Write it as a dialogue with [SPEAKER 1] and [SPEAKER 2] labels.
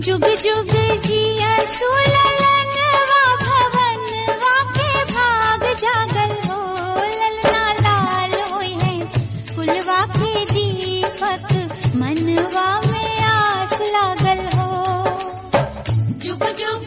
[SPEAKER 1] जुग जुग जिया सुललनवा भवनवा के भाग जागल हो। ललना लाल होई है कुलवा के दीपक मनवा में आस लागल हो। जुग जुग